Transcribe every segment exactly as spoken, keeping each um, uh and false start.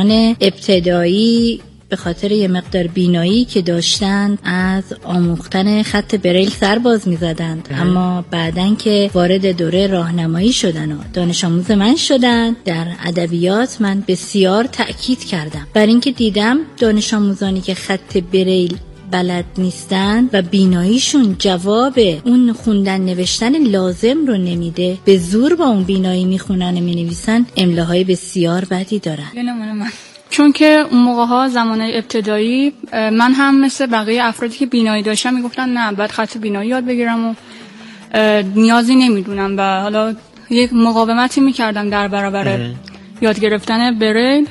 ابتدایی به خاطر یه مقدار بینایی که داشتن از آموختن خط بریل سر باز می‌زدند، اما بعدن که وارد دوره راهنمایی شدن و دانش آموز من شدن در ادبیات، من بسیار تأکید کردم بر اینکه دیدم دانش آموزانی که خط بریل بلد نیستن و بیناییشون جواب اون خوندن نوشتن لازم رو نمیده، به زور با اون بینایی میخونن و مینویسن، املاهای بسیار بدی دارن. من چون که اون موقع ها زمانه ابتدایی من هم مثل بقیه افرادی که بینایی داشتن میگفتن نه بعد خط بینایی یاد بگیرم و نیازی نمیدونم و حالا یک مقاومتی میکردم در برابر یاد گرفتن بریل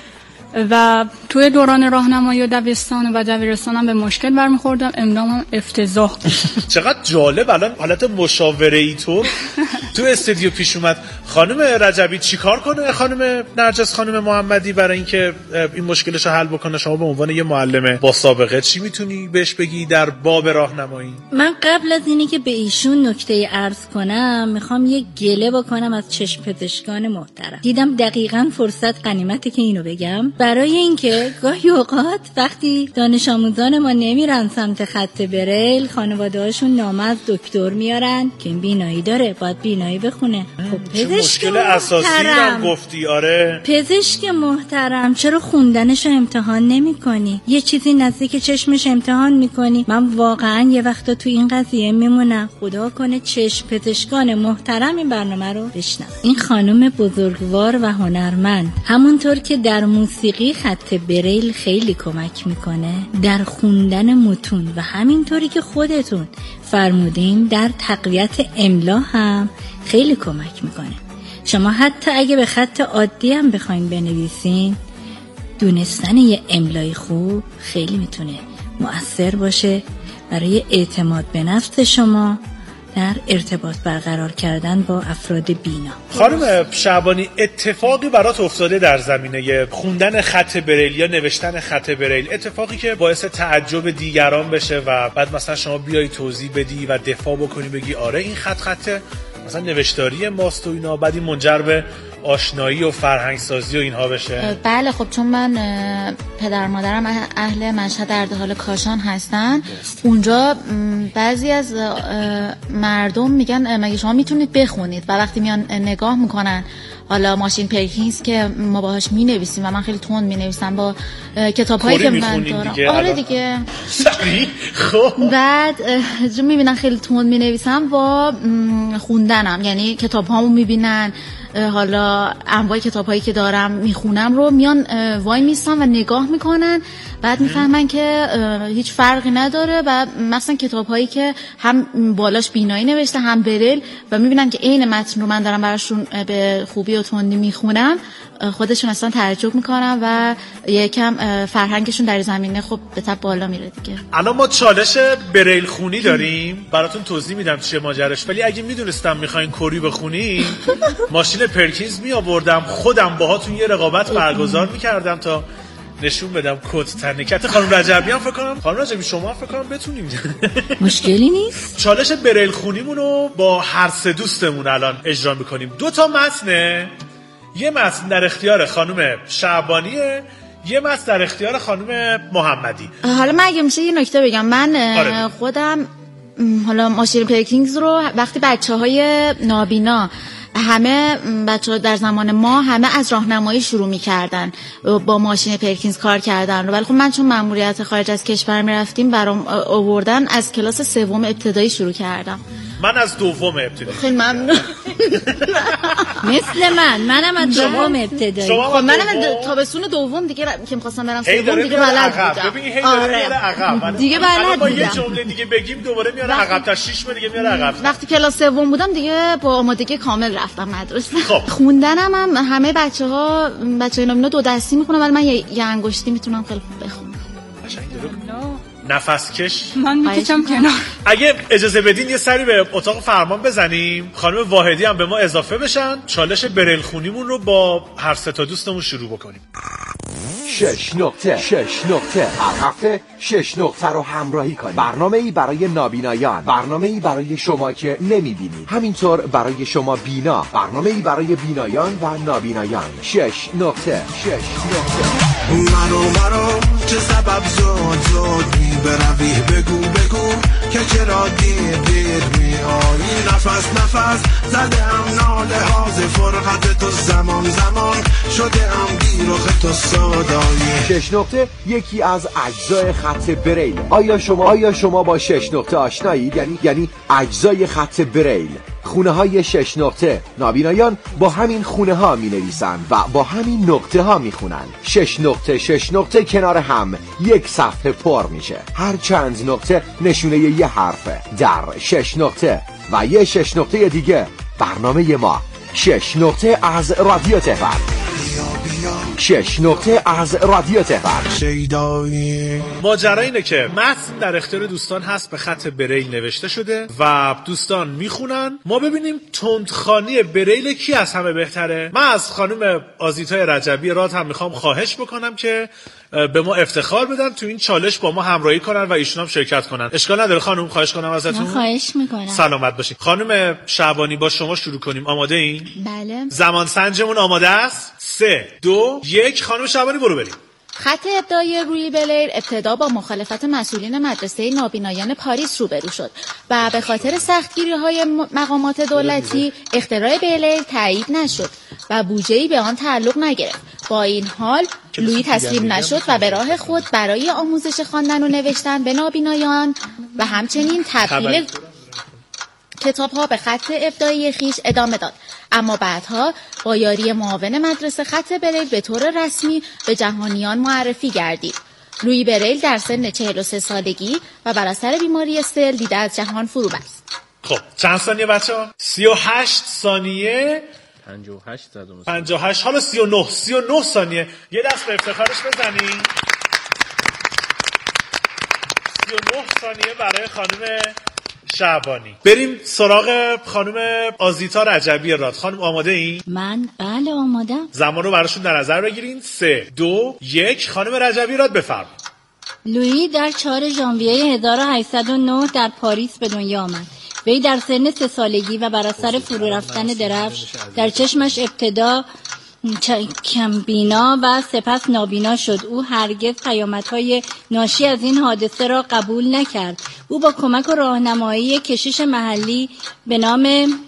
و توی دوران راهنمایی و دبستان و دبیرستانم به مشکل برمیخوردم، املام هم افتضاح. چقدر جالب. الان حالت مشاوره ای طور تو استودیو پیش اومد. خانم رجبی چیکار کنه خانم نرجس خانم محمدی برای اینکه این مشکلش رو حل بکنه؟ شما به عنوان یه معلم با سابقه چی میتونی بهش بگی در باب راهنمایی؟ من قبل از اینی که به ایشون نکته عرض کنم میخوام یه گله بکنم از چشم پزشکان محترم. دیدم دقیقاً فرصت غنیمته که اینو بگم، برای اینکه گاهی اوقات وقتی دانش آموزان ما نمیرن سمت خط بریل، خانواده هاشون نامه از دکتر میارن که این بینایی داره، باید بینایی بخونه. خب پزشک مشکل اساسی هم گفتی. آره پزشک محترم، چرا خوندنش رو امتحان نمی کنی؟ یه چیزی نزدیک چشمش امتحان میکنی؟ من واقعا یه وقتا تو این قضیه میمونم، خدا کنه چشم پزشکان محترم این برنامه رو بشنن. این خانم بزرگوار و هنرمند همونطور که در موسیقی خط بریل خیلی کمک میکنه، در خوندن متون و همینطوری که خودتون فرمودین در تقویت املا هم خیلی کمک میکنه. شما حتی اگه به خط عادی هم بخواین بنویسین، دونستن یه املای خوب خیلی میتونه مؤثر باشه برای اعتماد به نفس شما در ارتباط برقرار کردن با افراد بینا. خانم شعبانی، اتفاقی برات افتاده در زمینه خوندن خط بریل یا نوشتن خط بریل، اتفاقی که باعث تعجب دیگران بشه و بعد مثلا شما بیای توضیح بدی و دفاع بکنی، بگی آره این خط خط مثلا نوشتاری ماست و اینا، بعد این منجر به آشنایی و فرهنگ سازی و اینها بشه؟ بله خب چون من پدر مادرم اهل مشهد اردهال کاشان هستن، اونجا بعضی از مردم میگن مگه شما میتونید بخونید، و وقتی میان نگاه میکنن حالا ماشین پرکینز که ما باهاش مینویسیم و من خیلی تند مینویسم با کتاب‌هایی که من دارم، آره دیگه خب بعد جو میبینن خیلی تند مینویسم با خوندنم، یعنی کتاب‌هامو میبینن، حالا انواع کتاب‌هایی که دارم میخونم رو میان وای میستن و نگاه میکنن، بعد میفهمن که هیچ فرقی نداره و مثلا کتاب‌هایی که هم بالاش بینایی نوشته هم بریل و میبینن که عین متن رو من دارم براشون به خوبی و تندی میخونم، خودشون اصلا تعجب میکنن و یکم فرهنگشون در زمینه خب به تپ بالا میره دیگه. الان ما چالش بریل خونی داریم، براتون توضیح میدم چیه ماجراش، ولی اگه میدونستم میخواین کری بخونی ماشین پرکینز می آوردم خودم باهاتون یه رقابت برگزار میکردم تا نشون بدم کد تنکت. خانم رجبی هم فکر کنم، خانم رجبی شما هم فکر کنم بتونیم. مشکلی نیست. چالش بریل خونیمون رو با هر سه دوستمون الان اجرا میکنیم. دو تا متنه، یه متن در اختیار خانم شعبانیه، یه متن در اختیار خانم محمدی. حالا من اگه میشه یه نکته بگم، من آره. خودم حالا ماشین پرکینز رو وقتی بچه‌های نابینا همه بچه‌ها در زمان ما همه از راهنمایی شروع می‌کردن با ماشین پرکینز کار کردن رو، ولی خب من چون مأموریت خارج از کشور می‌رفتیم برام آوردن، از کلاس سوم ابتدایی شروع کردم. من از دوم ابتدایی. خیلی ممنون. مثل من منم از دوم ابتدایی. خب منم از تابستون دوم دیگه که می‌خواستم برم سوم دیگه بلد بودم. ببین هی داره میره عقب. دیگه بلد بودم. یه جمله دیگه بگیم دوباره میاره عقب، تا شش ماه دیگه میاره عقب. وقتی کلاس سوم بودم دیگه با آمادگی کامل رفتم مدرسه. خب. خوندنم هم همه بچه‌ها بچه‌های نابینا دو دستی می‌خونن، ولی من یه انگشتی میتونم خیلی خوب بخونم. نفس کش من میکشم کنار. اگه اجازه بدین یه سری به اتاق فرمان بزنیم، خانم واحدی هم به ما اضافه بشن، چالش بریل خونیمون رو با هر سه تا دوستمون شروع بکنیم. شش نقطه شش نقطه هر هفته شش نقطه رو همراهی کنید. برنامه‌ای برای نابینایان، برنامه‌ای برای شما که نمی‌بینید، همینطور برای شما بینا، برنامه‌ای برای بینایان و نابینایان. شش نقطه شش نقطه منو منو چه سبب زود زود می بروی بگو بگو که چرا دیر دیر می آیی. نفس نفس زده ام ناله ها ز فرقت تو، زمان زمان شده ام بیرخ تو صدایی. شش نقطه یکی از اجزای خط بریل. آیا شما آیا شما با شش نقطه آشنایید؟ یعنی یعنی اجزای خط بریل. خونه های شش نقطه، نابینایان با همین خونه ها می نویسن و با همین نقطه ها می خونن. شش نقطه شش نقطه کنار هم یک صفحه پر میشه. هر چند نقطه نشونه یه حرفه. در شش نقطه و یه شش نقطه دیگه برنامه ما شش نقطه از رادیو تهران. شش نقطه از رادیو تهران. شیدایی ماجرا اینه که متن در اختیار دوستان هست، به خط بریل نوشته شده و دوستان میخونن. ما ببینیم تندخوانی بریل کی از همه بهتره. من از خانم آزیتای رجبی راد هم میخوام خواهش بکنم که به ما افتخار بدن، تو این چالش با ما همراهی کنن و ایشون هم شرکت کنن. اشکال نداره خانم، خواهش کنم ازتون. خواهش میکنم. سلامت باشین. خانم شعبانی با شما شروع کنیم. آماده این؟ بله. زمان سنجمون آماده است. سه دو یک. خانم شعبانی برو بریم. خط ابداعی روی بریل ابتدا با مخالفت مسئولین مدرسه نابینایان پاریس روبرو شد و به خاطر سختگیری‌های مقامات دولتی اختراع بریل تایید نشد و بودجه‌ای به آن تعلق نگرفت. با این حال لویی تسلیم نشد و به راه خود برای آموزش خواندن و نوشتن به نابینایان و همچنین تبدیل کتاب‌ها به خط ابداعی خیش ادامه داد. اما بعدها با یاری معاون مدرسه خط بریل به طور رسمی به جهانیان معرفی گردید. لویی بریل در سن چهل و سه سالگی و بر اثر بیماری سل دیده از جهان فرو بست. خب چند ثانیه بچه‌ها؟ سی و هشت ثانیه. پنجاه و هشت زدم. پنجاه و هشت. حالا سی و نه. سی و نه ثانیه. یه دست به افتخارش بزنین. سی و نه ثانیه برای خانم شعبانی. بریم سراغ خانم آزیتا رجبی راد. خانم آماده این؟ من بله آمادم. زمان رو براشون در نظر بگیرین. سه دو یک. خانم رجبی راد بفرمایید. لویی در چهارم ژانویه هزار و هشتصد و نه در پاریس به دنیا آمد. وی در سن سه سالگی و بر اثر فرو رفتن درفش در چشمش ابتدا کم بینا و سپس نابینا شد. او هرگز پیامدهای ناشی از این حادثه را قبول نکرد. او با کمک و راهنمایی کشیش محلی به نام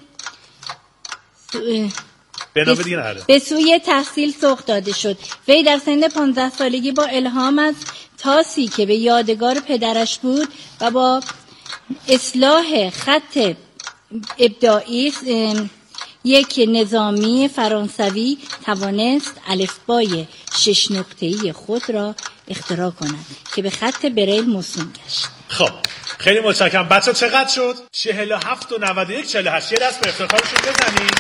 به نام دیگه نره. به سوی تحصیل سوق داده شد. وی در سن پانزده سالگی با الهام از تاسی که به یادگار پدرش بود و با اصلاح خط ابداعی یک نظامی فرانسوی توانست الفبای شش نقطه‌ای خود را اختراع کند که به خط بریل موسوم گشت. خب خیلی متشکرم. بچه چقدر شد؟ چهل و هفت و نود و یک. چهل و هشت. یه دست به افتخارشون بزنیم.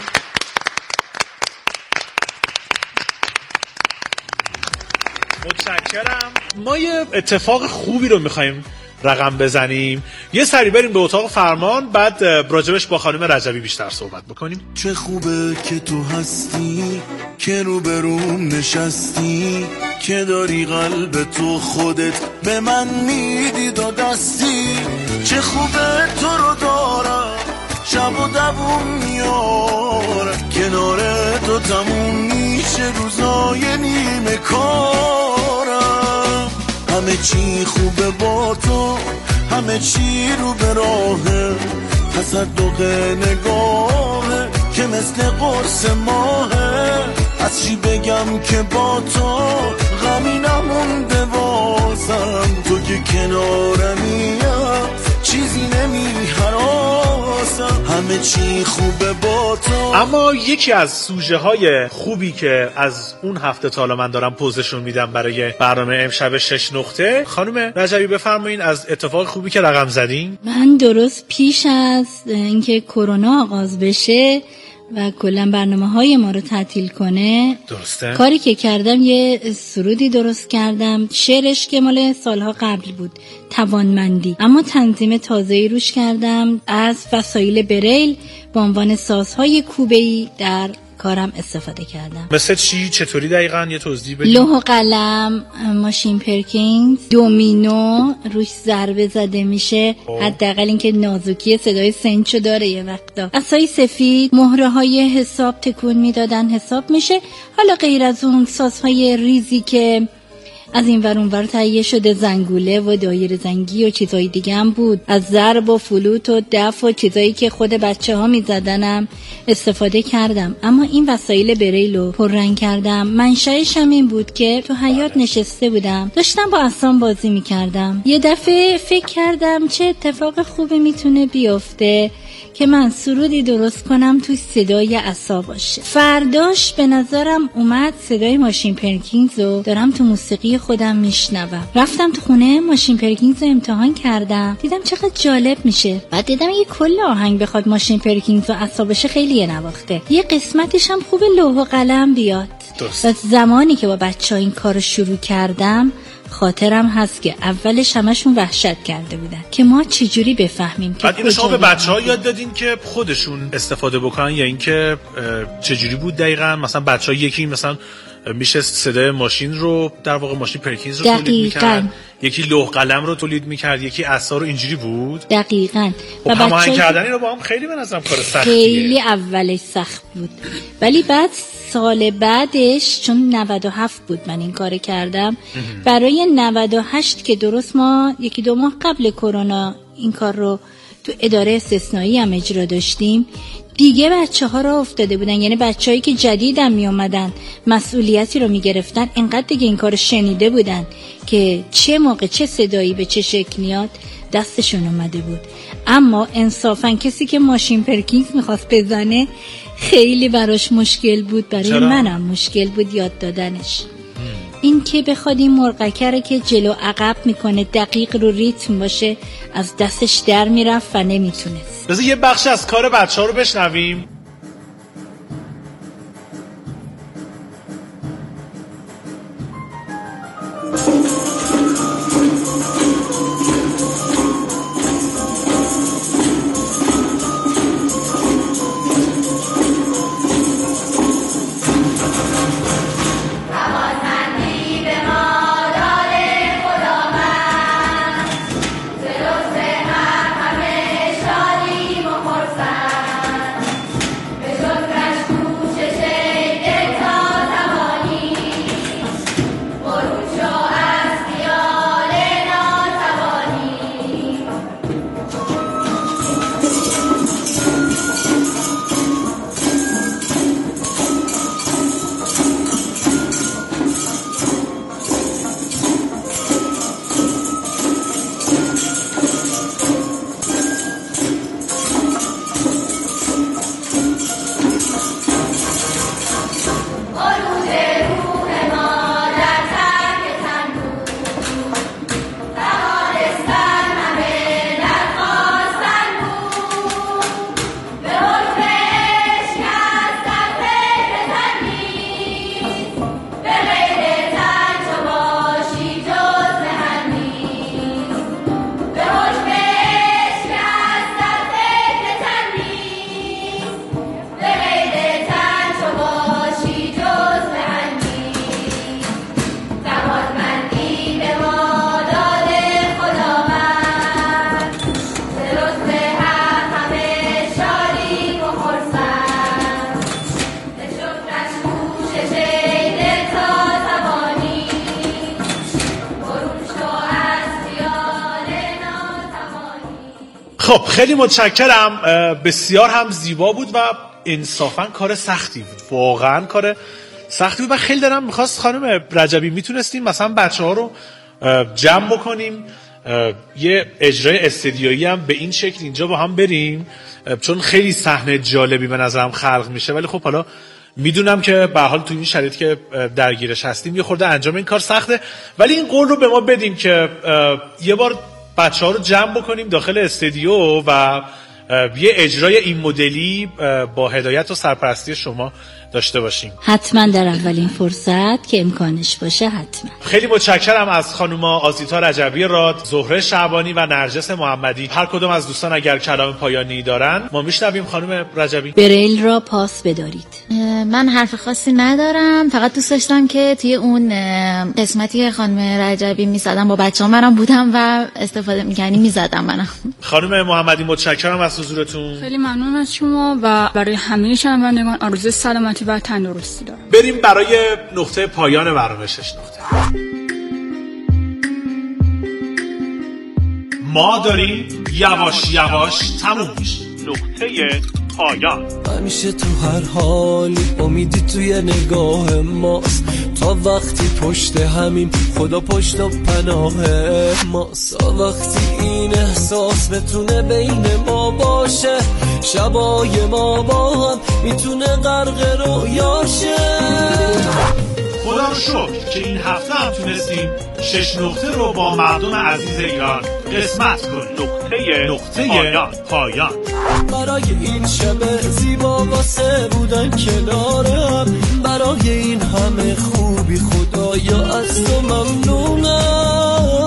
متشکرم. ما یه اتفاق خوبی رو میخواییم رقم بزنیم. یه سری بریم به اتاق فرمان، بعد راجبش با خانم رجبی بیشتر صحبت بکنیم. چه خوبه که تو هستی، که روبروم نشستی، که داری قلب تو خودت به من میدی دو دستی. چه خوبه تو رو دارم، شب و دوم میارم، کنار تو تموم میشه روزای نیمه کارم. همه چی خوبه با تو، همه چی رو به راهه، تصدق نگاهه که مثل قرص ماهه. از چی بگم که با تو غمی نمونده واسم، تو که کنارمیم چیزی نمی هراسم، همه چی خوبه با تو. اما یکی از سوژه های خوبی که از اون هفته تا حالا من دارم پوزشون میدم برای برنامه امشب شش نقطه، خانم رجبی بفرمایین از اتفاق خوبی که رقم زدین. من درست پیش از اینکه کرونا آغاز بشه و کلا برنامه‌های ما رو تعطیل کنه، درسته، کاری که کردم یه سرودی درست کردم، شعرش که مال سالها قبل بود، توانمندی، اما تنظیم تازه‌ای روش کردم از وسایل بریل به عنوان سازهای کوبه‌ای در کارم استفاده کردم. مثل چی؟ چطوری دقیقاً یه توضیح بدید؟ لوح و قلم، ماشین پرکینز، دومینو روش ضربه زده میشه، حداقل اینکه نازکی صدای سنچو داره یه وقتا. عصای سفید، مهره های حساب تکون میدادن حساب میشه. حالا غیر از اون سازهای ریزی که از این ور اون ور تهیه شده، زنگوله و دایره زنگی و چیزای دیگه هم بود. از ضرب و فلوت و دف و چیزایی که خود بچه ها می زدنم استفاده کردم. اما این وسایل بریلو پررنگ کردم منشأش هم این بود که تو حیاط نشسته بودم، داشتم با عصام بازی می کردم. یه دفعه فکر کردم چه اتفاق خوبی میتونه بیفته که من سرودی درست کنم توی صدای عصا باشه. فرداش به نظرم اومد صدای ماشین پرکینز رو دارم تو موسیقی خودم میشنوم. رفتم تو خونه ماشین پرکینز رو امتحان کردم، دیدم چقدر جالب میشه. بعد دیدم یه کل آهنگ بخواد ماشین پرکینز و عصا باشه خیلی یه نواخته. یه قسمتش هم خوب لوح و قلم بیاد. درست. زمانی که با بچه‌ها این کارو شروع کردم خاطرم هست که اولش همشون وحشت کرده بودن که ما چجوری بفهمیم که بعد اینو شما به بچه‌ها یاد دادین که خودشون استفاده بکنن یا اینکه چجوری بود دقیقاً؟ مثلا بچه‌ها یکی مثلا میشه صدای ماشین رو در واقع ماشین پرکینز رو تولید می‌کرد، یکی لوح قلم رو تولید می‌کرد، یکی عصا رو، اینجوری بود دقیقاً. و هماهنگ کردن رو با هم خیلی به نظرم کار سختیه. خیلی اولش سخت بود ولی بعد سال بعدش چون نود و هفت بود من این کار کردم، برای نود و هشت که درست ما یکی دو ماه قبل کرونا این کار رو تو اداره استثنایی هم اجرا داشتیم، دیگه بچه ها را افتاده بودن. یعنی بچه هایی که جدیدم می اومدن مسئولیتی رو می گرفتن اینقدر دیگه این کار شنیده بودن که چه موقع چه صدایی به چه شکلیات دستشون اومده بود. اما انصافا کسی که ماشین پرکینز میخواست بزنه خیلی براش مشکل بود، برای چرا؟ منم مشکل بود یاد دادنش. این که بخواد این مرغکره که جلو عقب میکنه دقیق رو ریتم باشه از دستش در میرفت و نمیتونست. بذار یه بخش از کار بچه ها رو بشنویم. خب خیلی متشکرم، بسیار هم زیبا بود و انصافا کار سختی بود، واقعا کار سختی بود و خیلی دارم میخواست خانم رجبی میتونستیم مثلا بچه ها رو جمع بکنیم یه اجرای استدیویی هم به این شکل اینجا با هم بریم، چون خیلی صحنه جالبی به نظرم خلق میشه. ولی خب حالا میدونم که به حال تو این شرایطی که درگیرش هستیم یه خورده انجام این کار سخته، ولی این قول رو به ما بدیم که یه بار بچه ها رو جمع بکنیم داخل استودیو و یه اجرای این مدلی با هدایت و سرپرستی شما داشته باشیم. حتما در اولین فرصت که امکانش باشه حتما. خیلی متشکرم از خانوما آزیتا رجبی راد، زهره شعبانی و نرجس محمدی. هر کدوم از دوستان اگر کلام پایانی دارن ما میشنویم. خانم رجبی، بریل را پاس بدارید. من حرف خاصی ندارم، فقط دوست داشتم که توی اون قسمتی خانم رجبی میزدم با بچه‌ها منم بودم و استفاده می‌کنی میزدم منم. خانم محمدی متشکرم از حضورتون. خیلی ممنون از شما و برای همه شنوندگان آرزوی سلامتی و تندرستی دارم. بریم برای نقطه پایان برنامه شش نقطه. ما داریم یواش یواش تموم میشه. نقطه پایان. همیشه تو هر حالی امیدی توی نگاه ماست، تا وقتی پشت همیم خدا پشت و پناه ماست، تا وقتی این احساس بتونه بین ما باشه، شبای ما با هم میتونه غرق رویاشه. خدا رو شکر که این هفته هم تونستیم شش نقطه رو با مردم عزیز ایران قسمت کنیم. نقطه نقطه پایان. پایان برای این شب زیبا واسه بودن کنارم، برای این همه خوبی خدایا از تو ممنونم.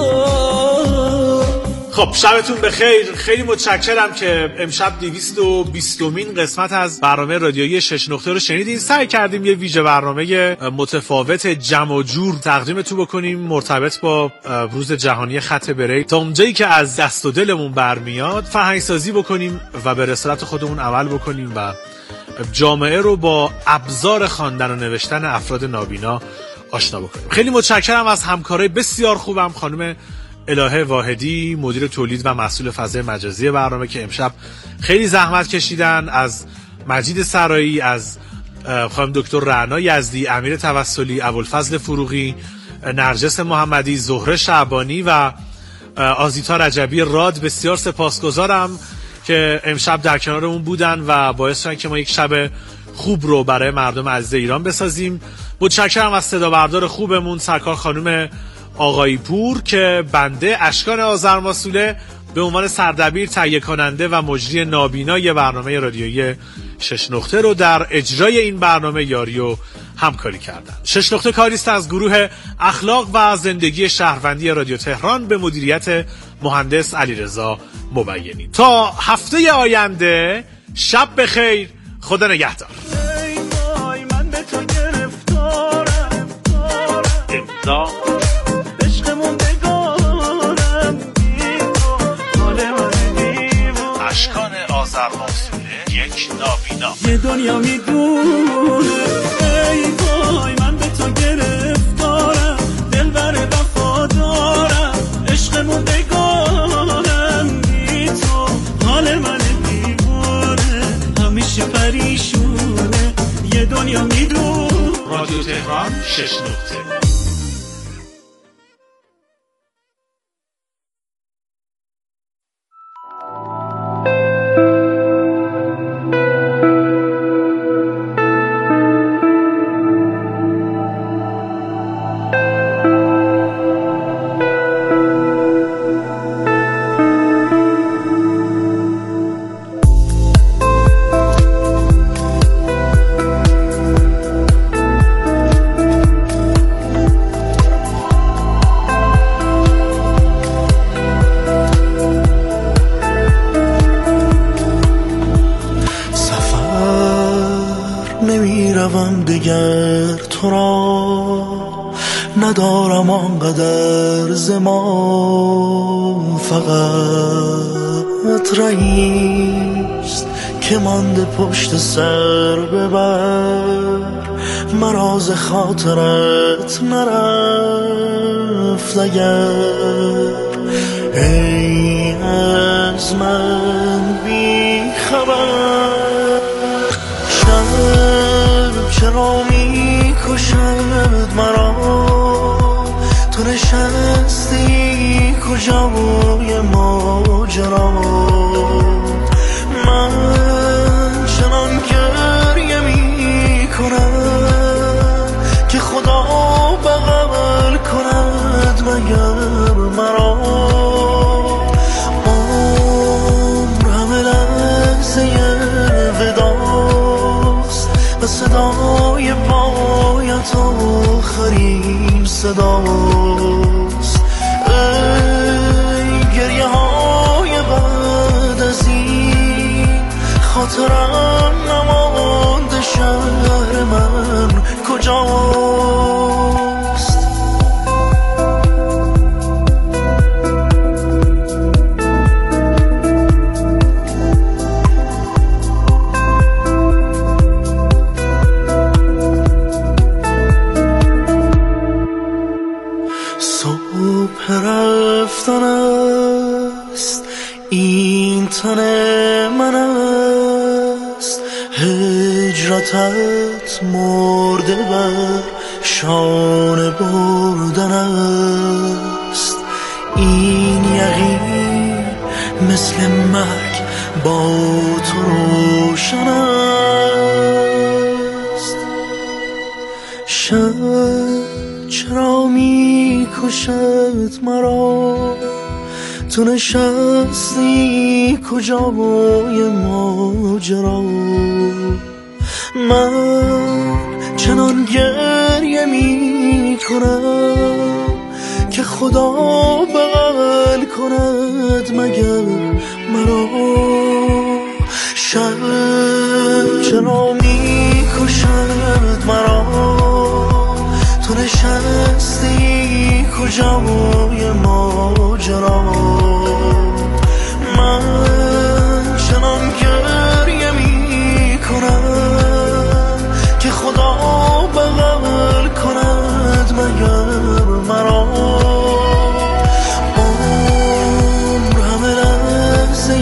خب شبتون بخیر. خیلی متشکرم که امشب دویست و بیستمین قسمت از برنامه رادیویی شش نقطه رو شنیدین. سعی کردیم یه ویژه برنامه متفاوت جمع و جور تقدیمتون بکنیم مرتبط با روز جهانی خط بریل، تا اونجایی که از دست و دلمون برمیاد فرهنگ سازی بکنیم و به رسالت خودمون عمل بکنیم و جامعه رو با ابزار خواندن و نوشتن افراد نابینا آشنا بکنیم. خیلی متشکرم از همکارای بسیار خوبم، خانم الهه واحدی مدیر تولید و مسئول فضای مجازی برنامه که امشب خیلی زحمت کشیدن، از مجید سرایی، از خانم دکتر رعنا یزدی، امیر توسلی، ابوالفضل فروغی، نرجس محمدی، زهره شعبانی و آزیتا رجبی راد. بسیار سپاسگزارم که امشب در کنارمون بودن و باعث شدن که ما یک شب خوب رو برای مردم عزیز ایران بسازیم. متشکرم از صدا بردار خوبمون سرکار خانم آقایی پور که بنده اشکان آذرماسوله به عنوان سردبیر تهیه کننده و مجری نابینای برنامه رادیویی شش نقطه رو در اجرای این برنامه یاری و همکاری کردن. شش نقطه کاری است از گروه اخلاق و زندگی شهروندی رادیو تهران به مدیریت مهندس علیرضا مبینی. تا هفته آینده شب بخیر، خدا نگهدار. امضا اشکان آذرماسوله، یک نابینا. یه دنیا میدونه ای وای من به تو گرفتارم، دلبر وفادارم، عشقمون بگارم بی تو، حال من دیوونه همیشه پریشونه. یه دنیا میدونه. رادیو تهران شش نقطه. دگر تو را ندارم آنقدر زمان، فقط رئیست که مانده پشت سر ببر، مراز خاطرت نرفت اگر ای از من بی خبر. چرا می کشد مرا تو نشستی کجای ماجرا، من چنان گریه می کنم که خدا بغل کند مگر مرا. عمر همه لحظه وداست و صدا صداست. ای گریه های بعد از این خاطرم نمانده، شهر من کجاست؟ صبح رفتن است، این تن من است، هجرتت مرده بر شانه بردن است. این یقین مثل مرگ با تو روشن است. شب چرا می کشد مرا، تو نشستی کجای ماجرا؟ من چنان گریه می کنم که خدا بغل کند مگر مرا. شب چرا می کشد مرا، تو نشستی کجای ماجرا؟ من چنان گریه می کنم که خدا بغل کند مگر مرا. عمر همه لحظه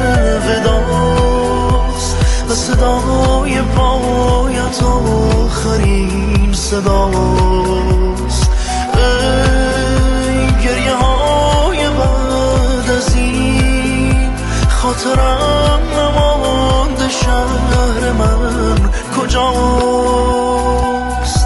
وداست و صدای پایت آخرین صداست. ای گریه های بعد از این خاطرم نمانده، شهر من کجاست؟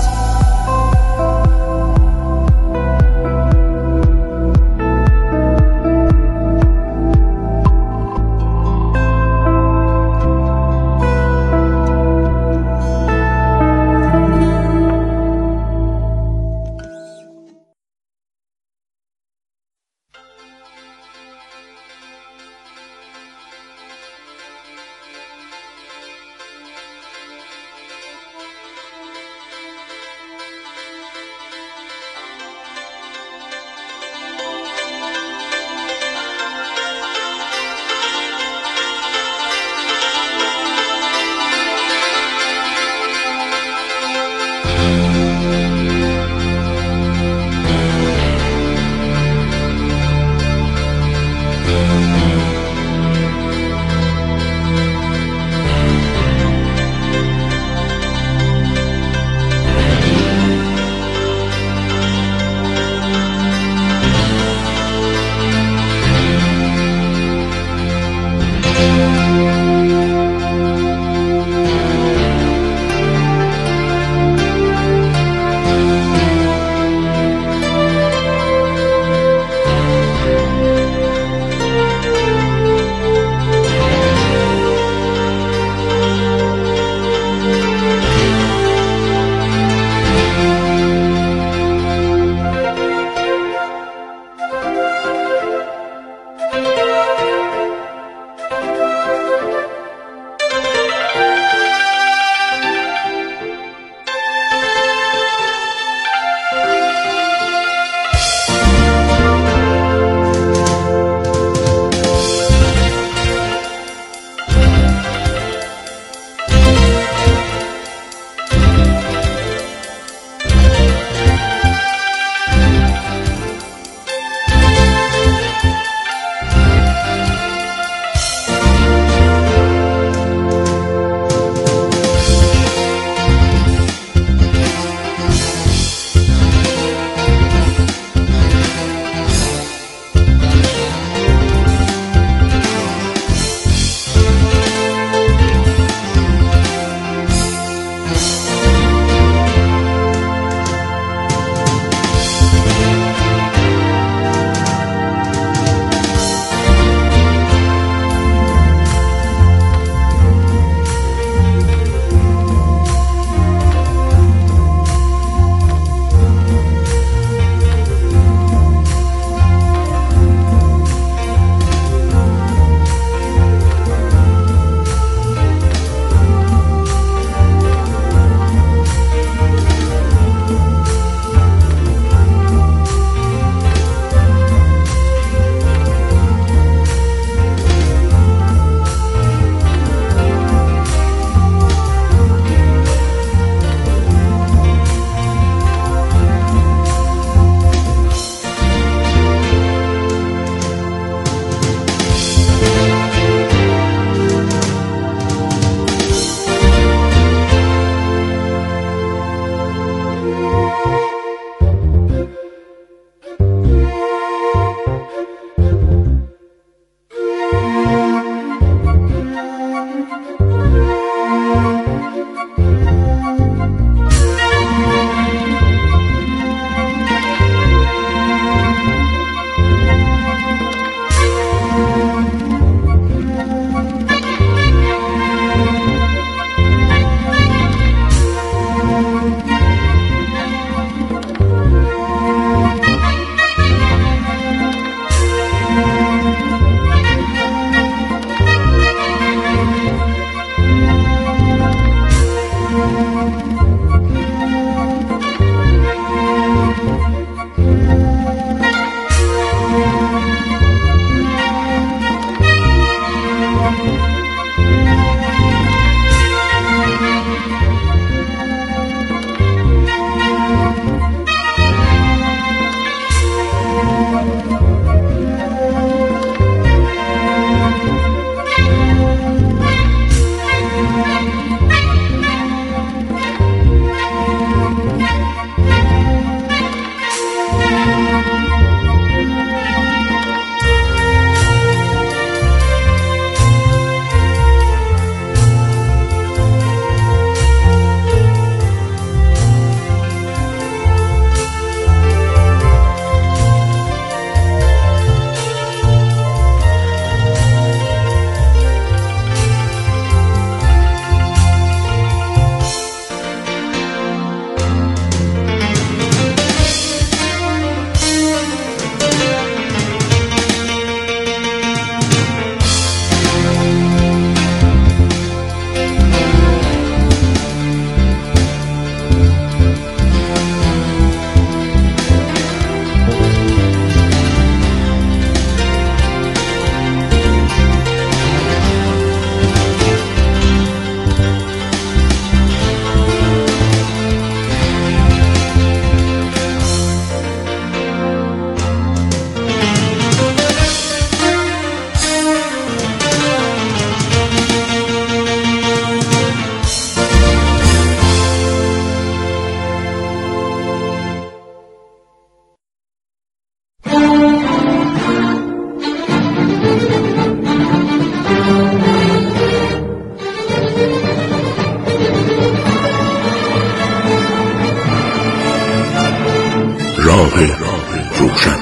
روشن.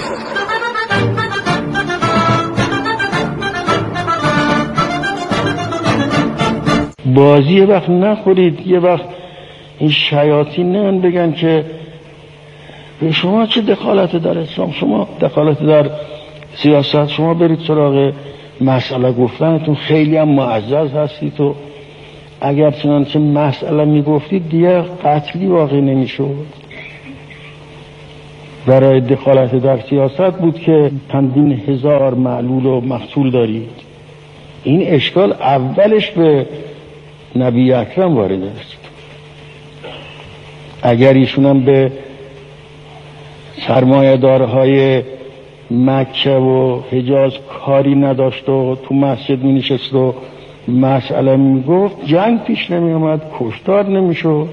بازی یه وقت نخورید، یه وقت این شیاطین نن بگن که به شما چه دخالت در اسلام، شما دخالت در سیاست، شما برید سراغ مسئله گفتنتون، خیلی هم معزز هستید و اگر چنانچه مسئله میگفتید دیگه قتلی واقع نمیشد. برای دخالت در سیاست بود که چندین هزار معلول و مقتول دارید. این اشکال اولش به نبی اکرم وارد است. اگر ایشون هم به سرمایه‌دارهای مکه و حجاز کاری نداشت و تو مسجد می نشست و مسئله می گفت، جنگ پیش نمی آمد، کشتار نمی شد،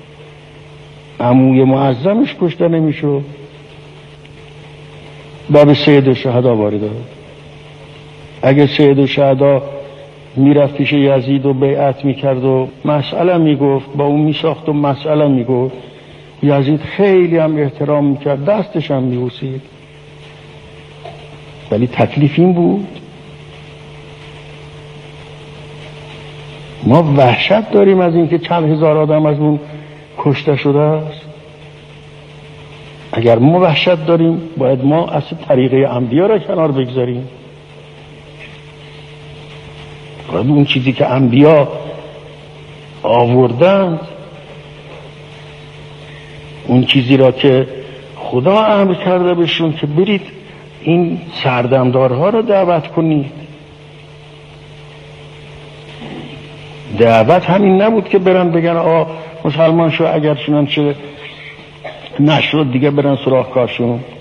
عموی معظمش کشته نمی شد. باب سید الشهدا وارد است. اگه سید الشهدا می رفت پیش یزید و بیعت می کرد و مسئله می گفت، با اون می ساخت و مسئله می گفت، یزید خیلی هم احترام می کرد، دستش هم می بوسید. ولی تکلیف این بود. ما وحشت داریم از اینکه چند هزار آدم از اون کشته شده است. اگر ما وحشت داریم باید ما اصل طریقه انبیا را کنار بگذاریم. باید اون چیزی که انبیا آوردند، اون چیزی را که خدا امر کرده بهشون که برید این سردمدارها را دعوت کنید. دعوت همین نبود که برن بگن آ مسلمان شو، اگر چنانچه نشد دیگه برن سراغ کارشون.